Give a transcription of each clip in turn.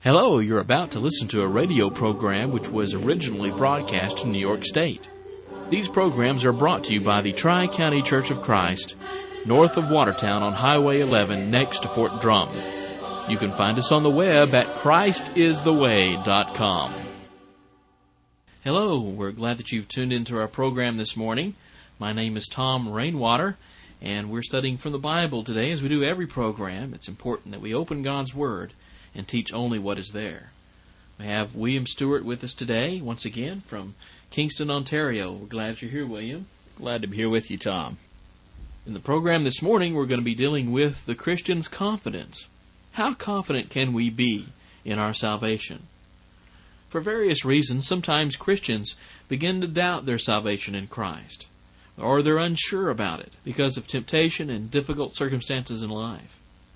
Hello, you're about to listen to a radio program which was originally broadcast in New York State. These programs are brought to you by the Tri-County Church of Christ, north of Watertown on Highway 11 next to Fort Drum. You can find us on the web at ChristIsTheWay.com. Hello, we're glad that you've tuned into our program this morning. My name is Tom Rainwater, and we're studying from the Bible today. As we do every program, it's important that we open God's Word and teach only what is there. We have William Stewart with us today, once again, from Kingston, Ontario. We're glad you're here, William. Glad to be here with you, Tom. In the program this morning, we're going to be dealing with the Christian's confidence. How confident can we be in our salvation? For various reasons, sometimes Christians begin to doubt their salvation in Christ, or they're unsure about it because of temptation and difficult circumstances in life.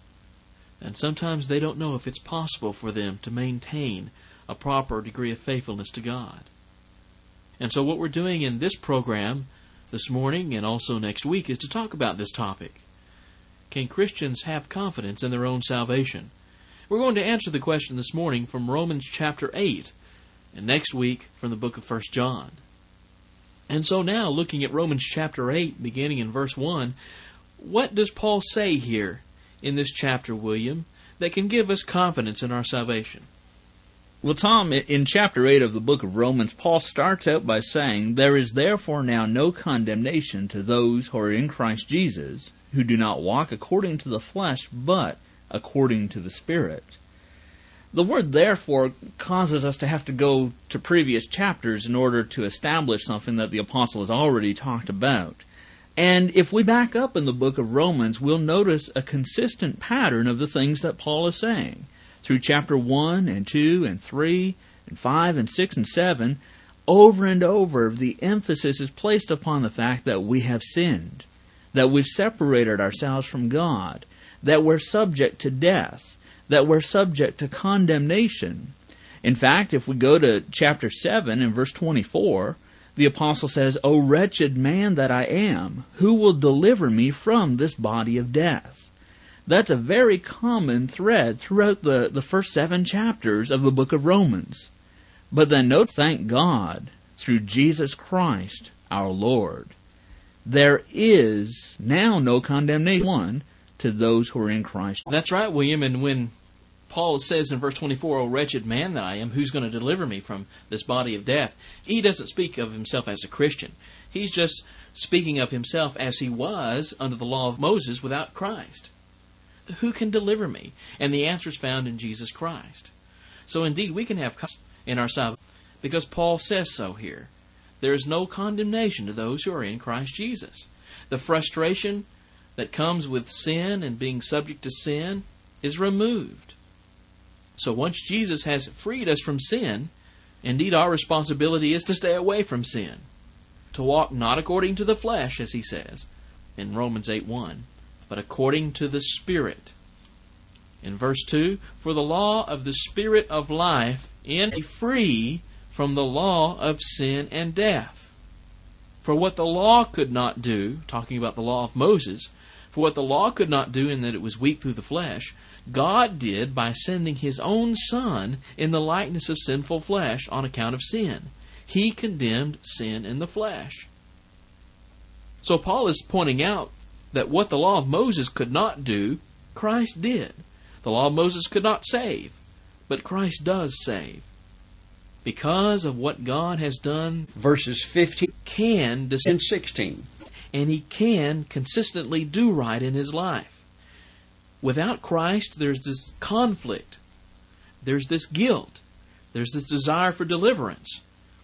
And sometimes they don't know if it's possible for them to maintain a proper degree of faithfulness to God. And so what we're doing in this program this morning and also next week is to talk about this topic. Can Christians have confidence in their own salvation? We're going to answer the question this morning from Romans chapter 8, and next week from the book of 1 John. And so now, looking at Romans chapter 8, beginning in verse 1, what does Paul say here in this chapter, William, that can give us confidence in our salvation? Well, Tom, in chapter 8 of the book of Romans, Paul starts out by saying, "There is therefore now no condemnation to those who are in Christ Jesus, who do not walk according to the flesh, but according to the Spirit." The word "therefore" causes us to have to go to previous chapters in order to establish something that the apostle has already talked about. And if we back up in the book of Romans, we'll notice a consistent pattern of the things that Paul is saying. Through chapter 1 and 2 and 3 and 5 and 6 and 7, over and over, the emphasis is placed upon the fact that we have sinned, that we've separated ourselves from God, that we're subject to death, that we're subject to condemnation. In fact, if we go to chapter 7 and verse 24, the apostle says, "O wretched man that I am, who will deliver me from this body of death?" That's a very common thread throughout the first 7 chapters of the book of Romans. But then note, thank God, through Jesus Christ our Lord, there is now no condemnation to those who are in Christ. That's right, William, and when Paul says in verse 24, "O wretched man that I am, who's going to deliver me from this body of death?" He doesn't speak of himself as a Christian. He's just speaking of himself as he was under the law of Moses without Christ. Who can deliver me? And the answer is found in Jesus Christ. So indeed, we can have confidence in our salvation because Paul says so here. There is no condemnation to those who are in Christ Jesus. The frustration that comes with sin and being subject to sin is removed. So once Jesus has freed us from sin, indeed our responsibility is to stay away from sin, to walk not according to the flesh, as he says in Romans 8:1, but according to the Spirit. In verse 2, "For the law of the Spirit of life in free from the law of sin and death." For what the law could not do, talking about the law of Moses, for what the law could not do in that it was weak through the flesh, God did by sending His own Son in the likeness of sinful flesh on account of sin. He condemned sin in the flesh. So Paul is pointing out that what the law of Moses could not do, Christ did. The law of Moses could not save, but Christ does save. Because of what God has done, verses 15 and 16. And He can consistently do right in His life. Without Christ, there's this conflict. There's this guilt. There's this desire for deliverance.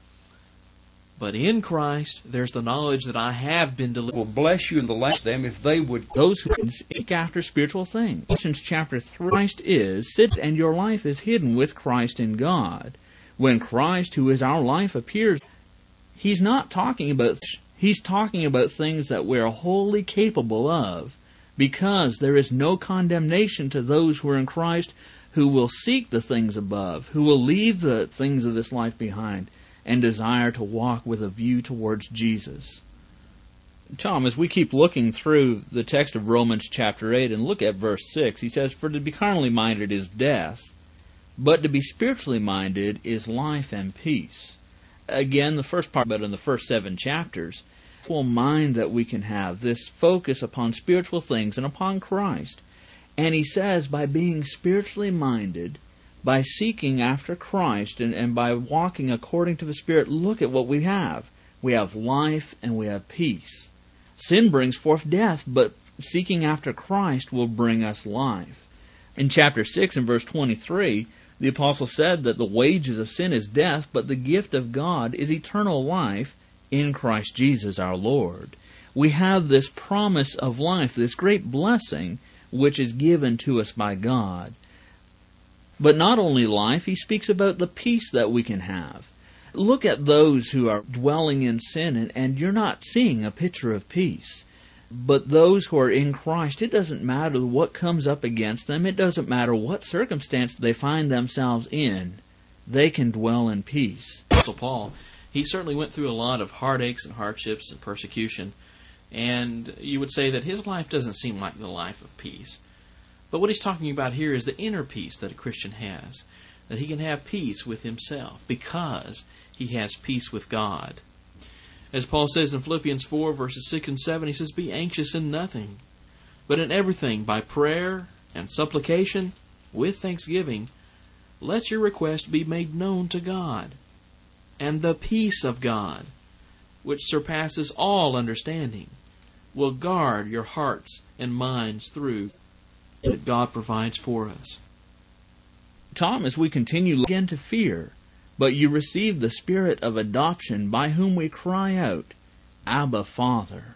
But in Christ, there's the knowledge that I have been delivered. Will bless you in the last them if they would. Those who seek after spiritual things. Colossians chapter 3, Christ is, sit, and your life is hidden with Christ in God. When Christ, who is our life, appears, He's not talking about, He's talking about things that we're wholly capable of, because there is no condemnation to those who are in Christ, who will seek the things above, who will leave the things of this life behind, and desire to walk with a view towards Jesus. Tom, as we keep looking through the text of Romans chapter 8 and look at verse 6, he says, "For to be carnally minded is death, But to be spiritually minded is life and peace. Again, the first part, but in the first 7 chapters, full mind that we can have, this focus upon spiritual things and upon Christ. And he says, by being spiritually minded, by seeking after Christ and by walking according to the Spirit, look at what we have. We have life and we have peace. Sin brings forth death, but seeking after Christ will bring us life. In chapter 6 and verse 23, the apostle said that the wages of sin is death, but the gift of God is eternal life in Christ Jesus our Lord. We have this promise of life, this great blessing, which is given to us by God. But not only life, he speaks about the peace that we can have. Look at those who are dwelling in sin, and you're not seeing a picture of peace. But those who are in Christ, it doesn't matter what comes up against them. It doesn't matter what circumstance they find themselves in. They can dwell in peace. Apostle Paul, he certainly went through a lot of heartaches and hardships and persecution. And you would say that his life doesn't seem like the life of peace. But what he's talking about here is the inner peace that a Christian has. That he can have peace with himself because he has peace with God. As Paul says in Philippians 4, verses 6 and 7, he says, "Be anxious in nothing, but in everything, by prayer and supplication, with thanksgiving, let your request be made known to God. And the peace of God, which surpasses all understanding, will guard your hearts and minds through that God provides for us." Tom, as we continue again to fear, but you receive the Spirit of adoption by whom we cry out, Abba, Father.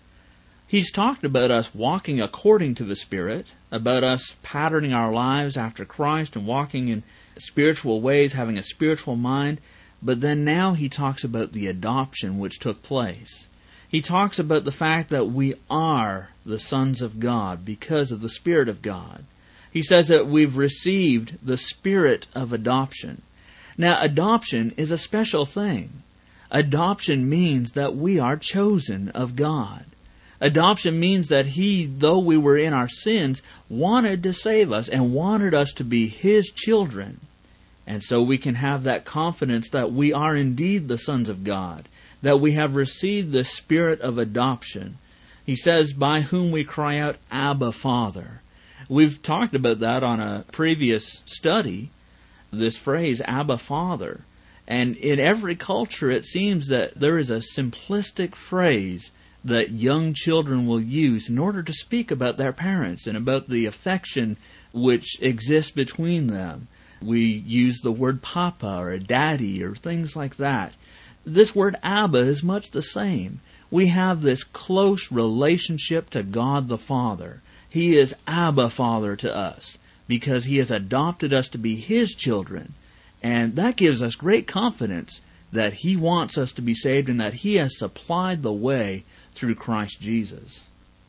He's talked about us walking according to the Spirit, about us patterning our lives after Christ and walking in spiritual ways, having a spiritual mind, but then now he talks about the adoption which took place. He talks about the fact that we are the sons of God because of the Spirit of God. He says that we've received the Spirit of adoption. Now, adoption is a special thing. Adoption means that we are chosen of God. Adoption means that He, though we were in our sins, wanted to save us and wanted us to be His children. And so we can have that confidence that we are indeed the sons of God, that we have received the Spirit of adoption. He says, by whom we cry out, Abba, Father. We've talked about that on a previous study, this phrase, Abba, Father. And in every culture, it seems that there is a simplistic phrase that young children will use in order to speak about their parents and about the affection which exists between them. We use the word Papa or Daddy or things like that. This word Abba is much the same. We have this close relationship to God the Father. He is Abba, Father to us, because He has adopted us to be His children. And that gives us great confidence that He wants us to be saved and that He has supplied the way through Christ Jesus.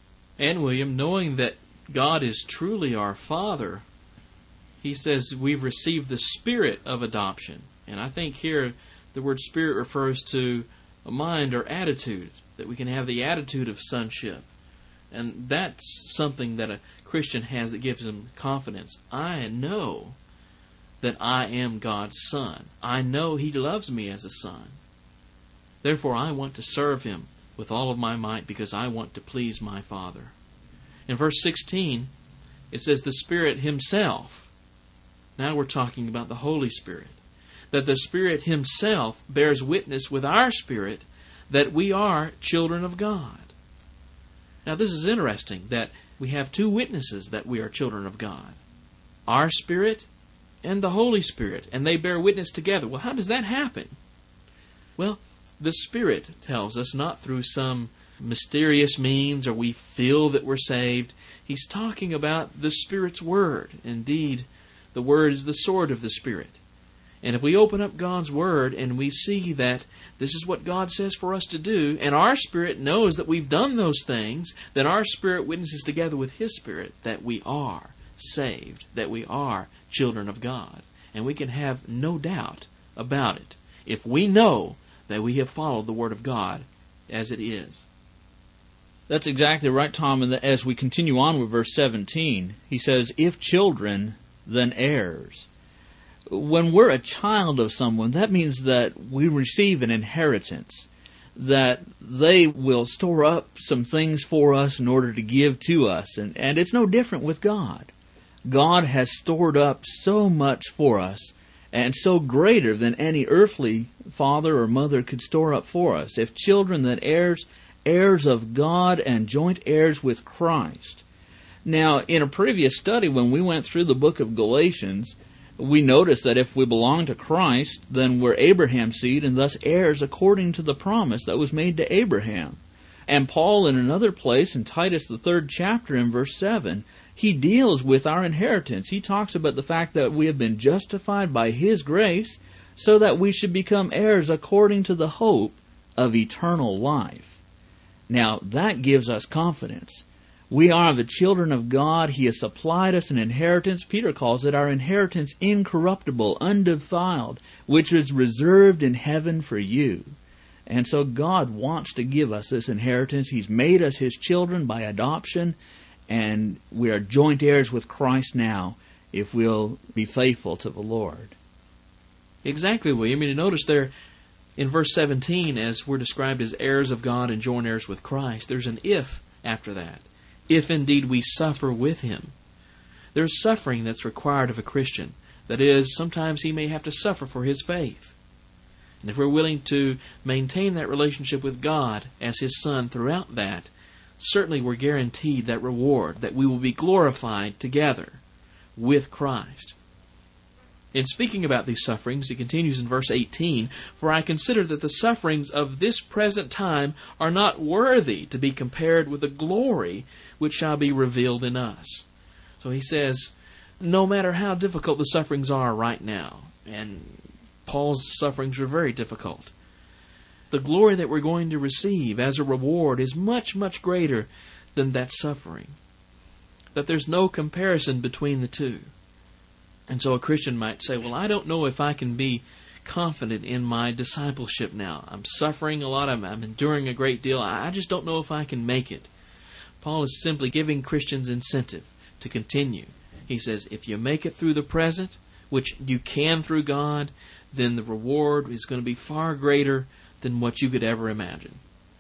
And William, knowing that God is truly our Father, he says we've received the Spirit of adoption. And I think here the word Spirit refers to a mind or attitude, that we can have the attitude of sonship. And that's something that a Christian has that gives him confidence. I know that I am God's son. I know He loves me as a son. Therefore, I want to serve Him with all of my might because I want to please my Father. In verse 16, it says the Spirit Himself. Now we're talking about the Holy Spirit. That the Spirit Himself bears witness with our spirit that we are children of God. Now this is interesting, that we have two witnesses that we are children of God. Our spirit and the Holy Spirit. And they bear witness together. Well, how does that happen? Well, the Spirit tells us, not through some mysterious means or we feel that we're saved. He's talking about the Spirit's Word. Indeed, the Word is the sword of the Spirit. And if we open up God's Word and we see that this is what God says for us to do, and our spirit knows that we've done those things, then our spirit witnesses together with His Spirit that we are saved, that we are children of God. And we can have no doubt about it if we know that we have followed the Word of God as it is. That's exactly right, Tom. And as we continue on with verse 17, he says, if children, then heirs. When we're a child of someone, that means that we receive an inheritance, that they will store up some things for us in order to give to us. And it's no different with God. God has stored up so much for us, and so greater than any earthly father or mother could store up for us. If children, then heirs, heirs of God and joint heirs with Christ. Now, in a previous study, when we went through the book of Galatians, we noticed that if we belong to Christ, then we're Abraham's seed and thus heirs according to the promise that was made to Abraham. And Paul, in another place, in Titus, the 3rd chapter, in verse 7, he deals with our inheritance. He talks about the fact that we have been justified by His grace so that we should become heirs according to the hope of eternal life. Now, that gives us confidence. We are the children of God. He has supplied us an inheritance. Peter calls it our inheritance incorruptible, undefiled, which is reserved in heaven for you. And so God wants to give us this inheritance. He's made us His children by adoption, and we are joint heirs with Christ now if we'll be faithful to the Lord. Exactly, William. You notice there in verse 17, as we're described as heirs of God and joint heirs with Christ, there's an if after that. If indeed we suffer with Him. There's suffering that's required of a Christian. That is, sometimes he may have to suffer for his faith. And if we're willing to maintain that relationship with God as His Son throughout that, certainly we're guaranteed that reward, that we will be glorified together with Christ. In speaking about these sufferings, he continues in verse 18, "For I consider that the sufferings of this present time are not worthy to be compared with the glory which shall be revealed in us." So he says, no matter how difficult the sufferings are right now, and Paul's sufferings were very difficult, the glory that we're going to receive as a reward is much, much greater than that suffering. That there's no comparison between the two. And so a Christian might say, well, I don't know if I can be confident in my discipleship now. I'm suffering a lot. I'm enduring a great deal. I just don't know if I can make it. Paul is simply giving Christians incentive to continue. He says, if you make it through the present, which you can through God, then the reward is going to be far greater than what you could ever imagine.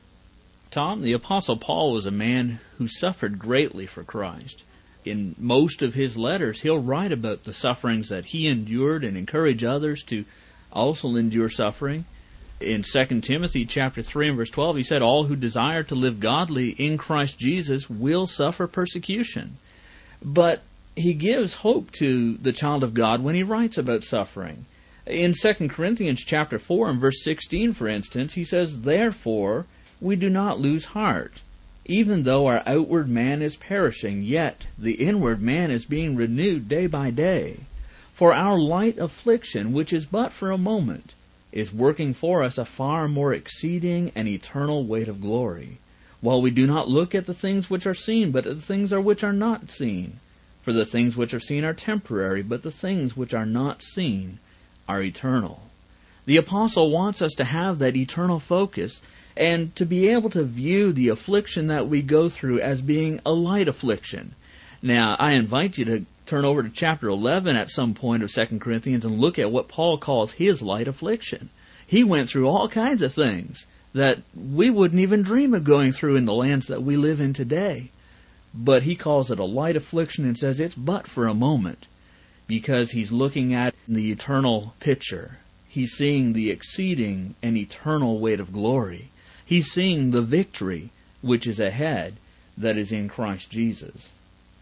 Tom, the Apostle Paul was a man who suffered greatly for Christ. In most of his letters, he'll write about the sufferings that he endured and encourage others to also endure suffering. In 2 Timothy chapter 3 and verse 12, he said, all who desire to live godly in Christ Jesus will suffer persecution. But he gives hope to the child of God when he writes about suffering. In 2 Corinthians chapter 4 and verse 16, for instance, he says, therefore we do not lose heart. Even though our outward man is perishing, yet the inward man is being renewed day by day. For our light affliction, which is but for a moment, is working for us a far more exceeding and eternal weight of glory. While we do not look at the things which are seen, but at the things which are not seen. For the things which are seen are temporary, but the things which are not seen are eternal. The apostle wants us to have that eternal focus, and to be able to view the affliction that we go through as being a light affliction. Now, I invite you to turn over to chapter 11 at some point of 2 Corinthians and look at what Paul calls his light affliction. He went through all kinds of things that we wouldn't even dream of going through in the lands that we live in today. But he calls it a light affliction and says it's but for a moment, because he's looking at the eternal picture. He's seeing the exceeding and eternal weight of glory. He's seeing the victory which is ahead that is in Christ Jesus.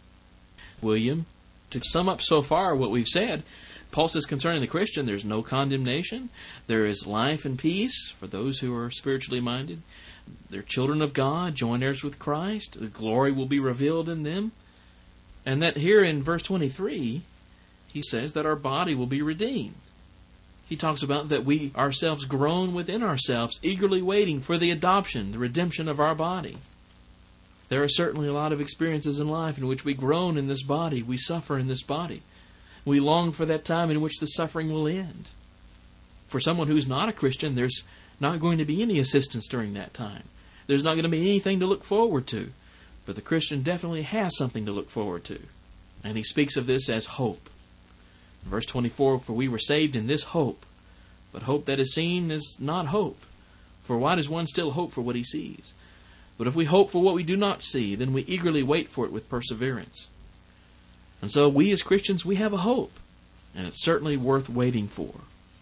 William, to sum up so far what we've said, Paul says concerning the Christian, there's no condemnation. There is life and peace for those who are spiritually minded. They're children of God, joint heirs with Christ. The glory will be revealed in them. And that here in verse 23, he says that our body will be redeemed. He talks about that we ourselves groan within ourselves, eagerly waiting for the adoption, the redemption of our body. There are certainly a lot of experiences in life in which we groan in this body, we suffer in this body. We long for that time in which the suffering will end. For someone who's not a Christian, there's not going to be any assistance during that time. There's not going to be anything to look forward to. But the Christian definitely has something to look forward to. And he speaks of this as hope. Verse 24, for we were saved in this hope, but hope that is seen is not hope. For why does one still hope for what he sees? But if we hope for what we do not see, then we eagerly wait for it with perseverance. And so we as Christians, we have a hope, and it's certainly worth waiting for.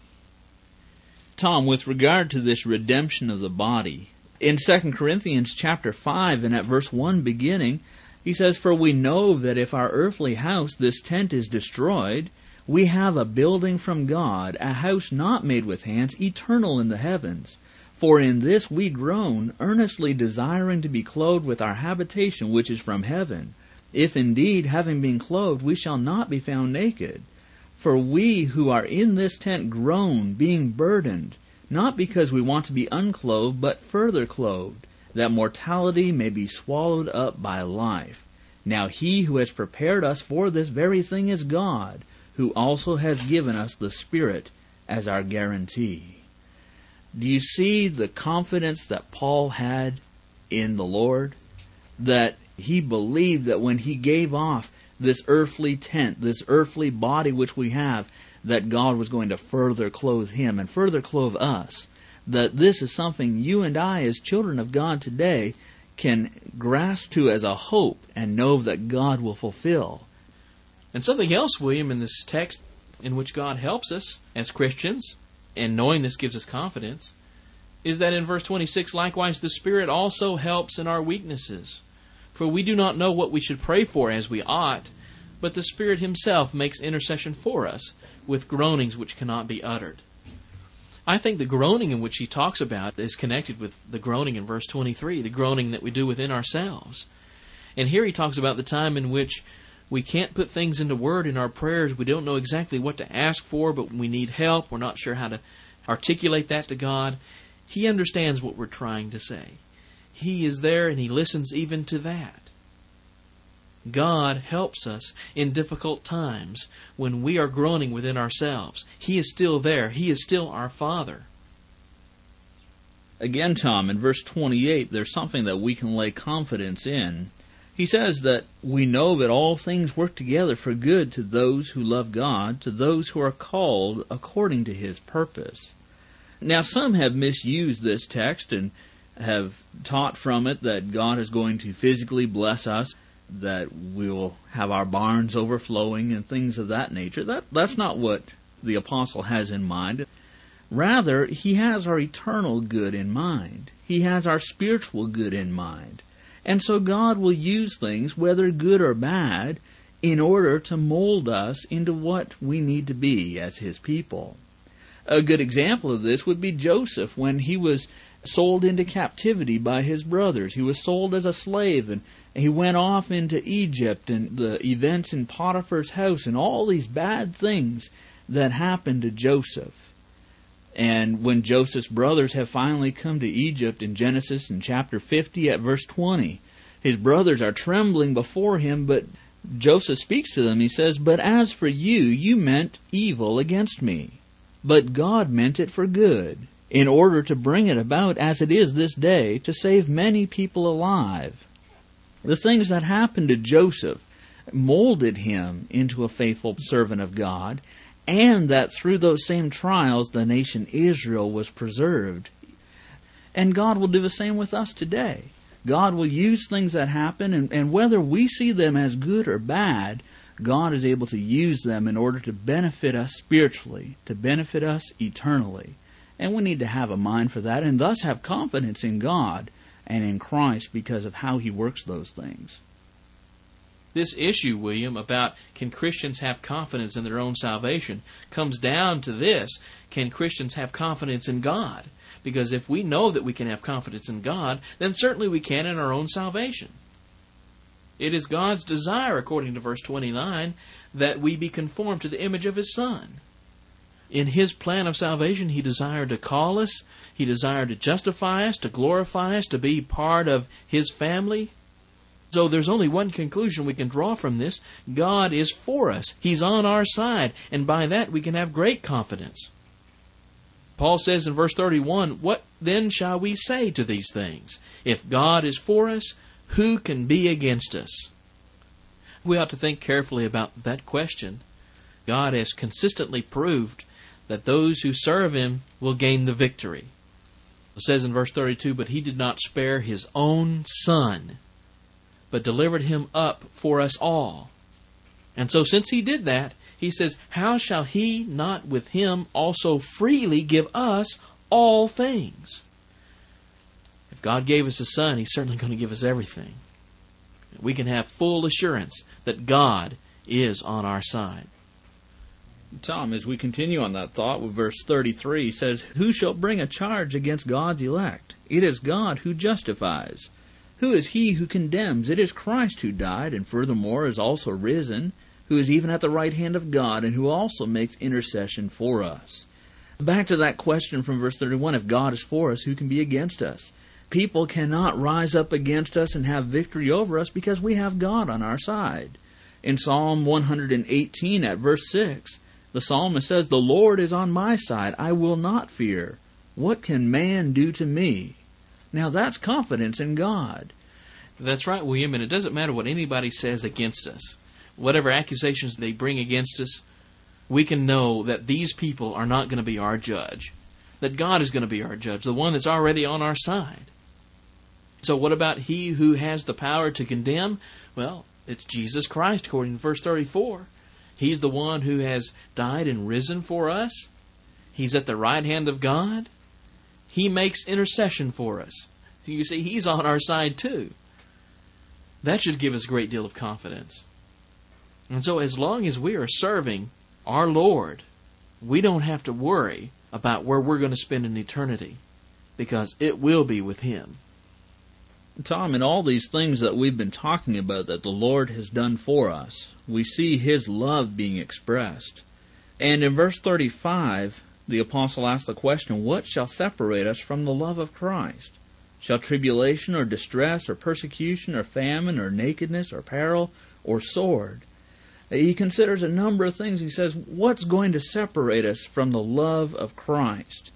Tom, with regard to this redemption of the body, in 2 Corinthians chapter 5 and at verse 1 beginning, he says, for we know that if our earthly house, this tent, is destroyed, we have a building from God, a house not made with hands, eternal in the heavens. For in this we groan, earnestly desiring to be clothed with our habitation which is from heaven. If indeed, having been clothed, we shall not be found naked. For we who are in this tent groan, being burdened, not because we want to be unclothed, but further clothed, that mortality may be swallowed up by life. Now he who has prepared us for this very thing is God, who also has given us the Spirit as our guarantee. Do you see the confidence that Paul had in the Lord? That he believed that when he gave off this earthly tent, this earthly body which we have, that God was going to further clothe him and further clothe us. That this is something you and I, as children of God today, can grasp to as a hope and know that God will fulfill. And something else, William, in this text in which God helps us as Christians, and knowing this gives us confidence, is that in verse 26, likewise the Spirit also helps in our weaknesses. For we do not know what we should pray for as we ought, but the Spirit Himself makes intercession for us with groanings which cannot be uttered. I think the groaning in which he talks about is connected with the groaning in verse 23, the groaning that we do within ourselves. And here he talks about the time in which we can't put things into word in our prayers. We don't know exactly what to ask for, but we need help. We're not sure how to articulate that to God. He understands what we're trying to say. He is there and He listens even to that. God helps us in difficult times when we are groaning within ourselves. He is still there. He is still our Father. Again, Tom, in verse 28, there's something that we can lay confidence in. He says that we know that all things work together for good to those who love God, to those who are called according to His purpose. Now, some have misused this text and have taught from it that God is going to physically bless us, that we will have our barns overflowing and things of that nature. That's not what the apostle has in mind. Rather, he has our eternal good in mind. He has our spiritual good in mind. And so God will use things, whether good or bad, in order to mold us into what we need to be as His people. A good example of this would be Joseph when he was sold into captivity by his brothers. He was sold as a slave, and he went off into Egypt, and the events in Potiphar's house and all these bad things that happened to Joseph. And when Joseph's brothers have finally come to Egypt in Genesis in chapter 50 at verse 20, his brothers are trembling before him, but Joseph speaks to them. He says, but as for you, you meant evil against me, but God meant it for good, in order to bring it about as it is this day, to save many people alive. The things that happened to Joseph molded him into a faithful servant of God, and that through those same trials the nation Israel was preserved. And God will do the same with us today. God will use things that happen, and whether we see them as good or bad, God is able to use them in order to benefit us spiritually, to benefit us eternally. And we need to have a mind for that, and thus have confidence in God and in Christ because of how He works those things. This issue, William, about can Christians have confidence in their own salvation, comes down to this: can Christians have confidence in God? Because if we know that we can have confidence in God, then certainly we can in our own salvation. It is God's desire, according to verse 29, that we be conformed to the image of His Son. In His plan of salvation, He desired to call us, He desired to justify us, to glorify us, to be part of His family. So there's only one conclusion we can draw from this: God is for us. He's on our side, and by that we can have great confidence. Paul says in verse 31, what then shall we say to these things? If God is for us, who can be against us? We ought to think carefully about that question. God has consistently proved that those who serve Him will gain the victory. It says in verse 32, "But He did not spare His own Son, but delivered Him up for us all." And so since He did that, He says, how shall He not with Him also freely give us all things? If God gave us His Son, He's certainly going to give us everything. We can have full assurance that God is on our side. Tom, as we continue on that thought with verse 33, says, "Who shall bring a charge against God's elect? It is God who justifies. Who is he who condemns? It is Christ who died, and furthermore is also risen, who is even at the right hand of God, and who also makes intercession for us." Back to that question from verse 31, if God is for us, who can be against us? People cannot rise up against us and have victory over us because we have God on our side. In Psalm 118 at verse 6, the psalmist says, "The Lord is on my side, I will not fear. What can man do to me?" Now that's confidence in God. That's right, William, and it doesn't matter what anybody says against us. Whatever accusations they bring against us, we can know that these people are not going to be our judge. That God is going to be our judge, the one that's already on our side. So what about He who has the power to condemn? Well, it's Jesus Christ, according to verse 34. He's the one who has died and risen for us. He's at the right hand of God. He makes intercession for us. So you see, He's on our side too. That should give us a great deal of confidence. And so as long as we are serving our Lord, we don't have to worry about where we're going to spend an eternity, because it will be with Him. Tom, in all these things that we've been talking about that the Lord has done for us, we see His love being expressed. And in verse 35, the apostle asks the question, "What shall separate us from the love of Christ? Shall tribulation or distress or persecution or famine or nakedness or peril or sword?" He considers a number of things. He says, what's going to separate us from the love of Christ?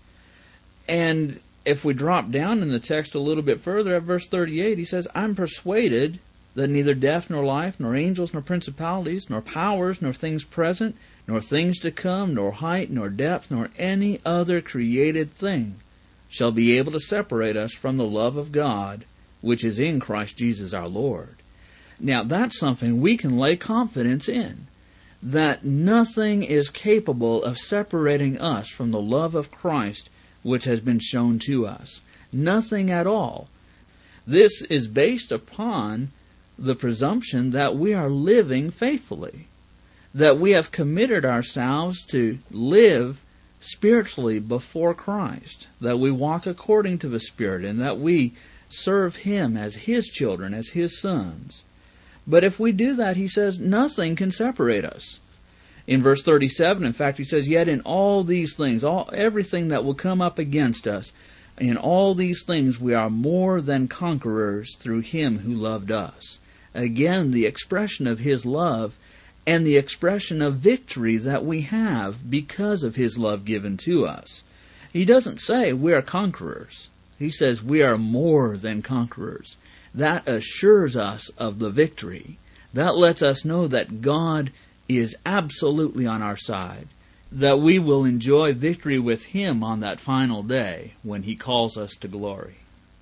And if we drop down in the text a little bit further at verse 38, he says, "I'm persuaded that neither death nor life, nor angels, nor principalities, nor powers, nor things present, nor things to come, nor height, nor depth, nor any other created thing shall be able to separate us from the love of God, which is in Christ Jesus our Lord." Now that's something we can lay confidence in, that nothing is capable of separating us from the love of Christ which has been shown to us. Nothing at all. This is based upon the presumption that we are living faithfully, that we have committed ourselves to live spiritually before Christ, that we walk according to the Spirit, and that we serve Him as His children, as His sons. But if we do that, he says, nothing can separate us. In verse 37, in fact, he says, "Yet in all these things, everything that will come up against us, in all these things we are more than conquerors through Him who loved us." Again, the expression of His love and the expression of victory that we have because of His love given to us. He doesn't say we are conquerors. He says we are more than conquerors. That assures us of the victory. That lets us know that God is absolutely on our side, that we will enjoy victory with Him on that final day when He calls us to glory.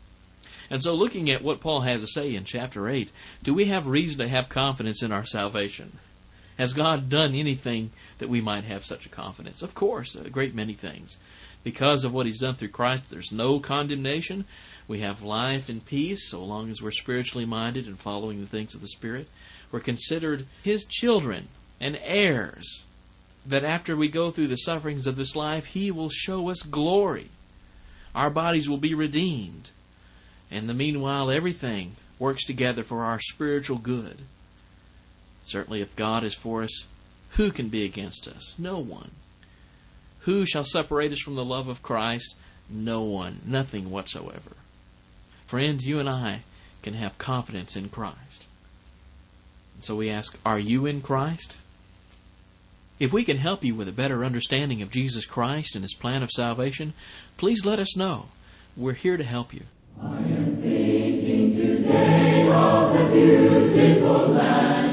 And so looking at what Paul has to say in chapter 8, do we have reason to have confidence in our salvation? Has God done anything that we might have such a confidence? Of course, a great many things. Because of what He's done through Christ, there's no condemnation. We have life and peace so long as we're spiritually minded and following the things of the Spirit. We're considered His children and heirs, that after we go through the sufferings of this life, He will show us glory. Our bodies will be redeemed. In the meanwhile, everything works together for our spiritual good. Certainly, if God is for us, who can be against us? No one. Who shall separate us from the love of Christ? No one. Nothing whatsoever. Friends, you and I can have confidence in Christ. And so we ask, are you in Christ? If we can help you with a better understanding of Jesus Christ and His plan of salvation, please let us know. We're here to help you. I am thinking today of the beautiful land